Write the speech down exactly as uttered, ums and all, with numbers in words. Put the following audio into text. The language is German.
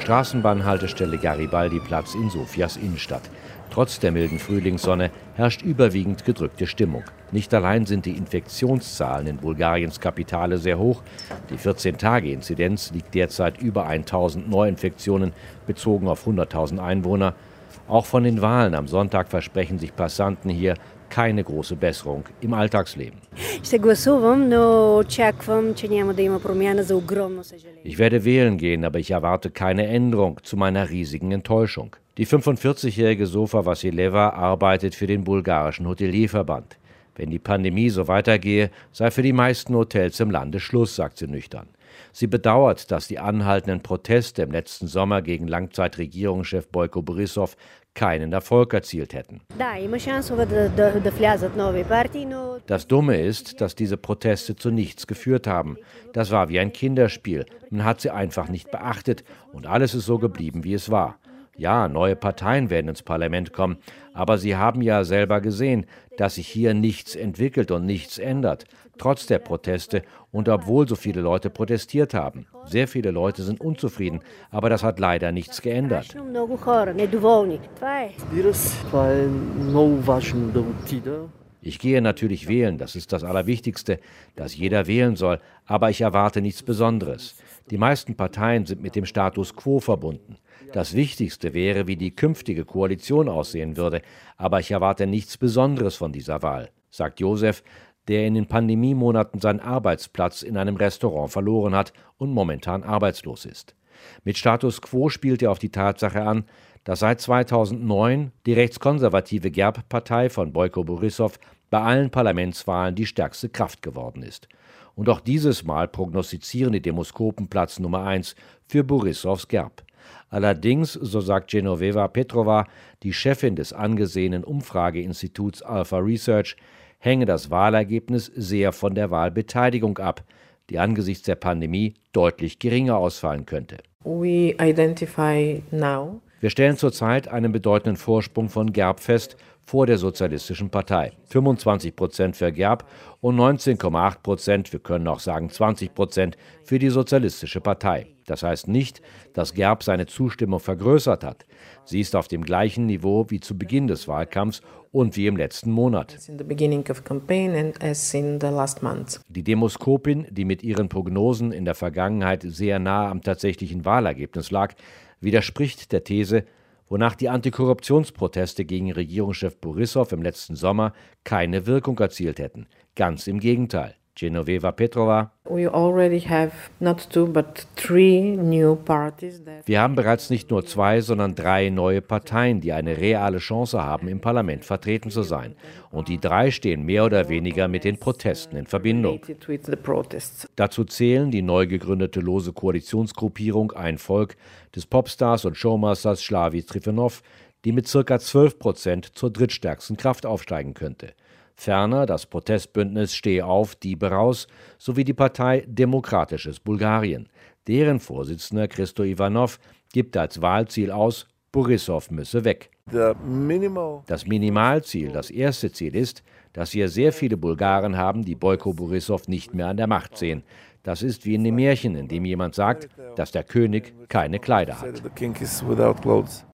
Straßenbahnhaltestelle Garibaldi-Platz in Sofias Innenstadt. Trotz der milden Frühlingssonne herrscht überwiegend gedrückte Stimmung. Nicht allein sind die Infektionszahlen in Bulgariens Kapitale sehr hoch. Die vierzehn-Tage-Inzidenz liegt derzeit über tausend Neuinfektionen, bezogen auf hunderttausend Einwohner. Auch von den Wahlen am Sonntag versprechen sich Passanten hier keine große Besserung im Alltagsleben. Ich werde wählen gehen, aber ich erwarte keine Änderung, zu meiner riesigen Enttäuschung. Die fünfundvierzigjährige Sofa Vassileva arbeitet für den bulgarischen Hotelierverband. Wenn die Pandemie so weitergehe, sei für die meisten Hotels im Lande Schluss, sagt sie nüchtern. Sie bedauert, dass die anhaltenden Proteste im letzten Sommer gegen Langzeitregierungschef Boyko Borissow keinen Erfolg erzielt hätten. Das Dumme ist, dass diese Proteste zu nichts geführt haben. Das war wie ein Kinderspiel. Man hat sie einfach nicht beachtet und alles ist so geblieben, wie es war. Ja, neue Parteien werden ins Parlament kommen, aber Sie haben ja selber gesehen, dass sich hier nichts entwickelt und nichts ändert, trotz der Proteste und obwohl so viele Leute protestiert haben. Sehr viele Leute sind unzufrieden, aber das hat leider nichts geändert. Ich gehe natürlich wählen, das ist das Allerwichtigste, dass jeder wählen soll, aber ich erwarte nichts Besonderes. Die meisten Parteien sind mit dem Status quo verbunden. Das Wichtigste wäre, wie die künftige Koalition aussehen würde, aber ich erwarte nichts Besonderes von dieser Wahl, sagt Josef, der in den Pandemiemonaten seinen Arbeitsplatz in einem Restaurant verloren hat und momentan arbeitslos ist. Mit Status quo spielt er auf die Tatsache an, dass seit zweitausendneun die rechtskonservative Gerb-Partei von Boyko Borissow bei allen Parlamentswahlen die stärkste Kraft geworden ist. Und auch dieses Mal prognostizieren die Demoskopen Platz Nummer eins für Borissows Gerb. Allerdings, so sagt Genoveva Petrova, die Chefin des angesehenen Umfrageinstituts Alpha Research, hänge das Wahlergebnis sehr von der Wahlbeteiligung ab, die angesichts der Pandemie deutlich geringer ausfallen könnte. We identify now Wir stellen zurzeit einen bedeutenden Vorsprung von Gerb fest vor der Sozialistischen Partei. fünfundzwanzig Prozent für Gerb und neunzehn Komma acht Prozent, wir können auch sagen zwanzig Prozent, für die Sozialistische Partei. Das heißt nicht, dass Gerb seine Zustimmung vergrößert hat. Sie ist auf dem gleichen Niveau wie zu Beginn des Wahlkampfs und wie im letzten Monat. Die Demoskopin, die mit ihren Prognosen in der Vergangenheit sehr nahe am tatsächlichen Wahlergebnis lag, widerspricht der These, wonach die Antikorruptionsproteste gegen Regierungschef Borissow im letzten Sommer keine Wirkung erzielt hätten. Ganz im Gegenteil. Genoveva Petrova: We already have not two, but three new parties that Wir haben bereits nicht nur zwei, sondern drei neue Parteien, die eine reale Chance haben, im Parlament vertreten zu sein. Und die drei stehen mehr oder weniger mit den Protesten in Verbindung. Dazu zählen die neu gegründete lose Koalitionsgruppierung Ein Volk des Popstars und Showmasters Slavi Trifonov, die mit ca. zwölf Prozent zur drittstärksten Kraft aufsteigen könnte. Ferner das Protestbündnis Steh auf, Diebe raus sowie die Partei Demokratisches Bulgarien. Deren Vorsitzender Christo Ivanov gibt als Wahlziel aus, Borissow müsse weg. Das Minimalziel, das erste Ziel ist, dass wir sehr viele Bulgaren haben, die Boyko Borissow nicht mehr an der Macht sehen. Das ist wie in dem Märchen, in dem jemand sagt, dass der König keine Kleider hat.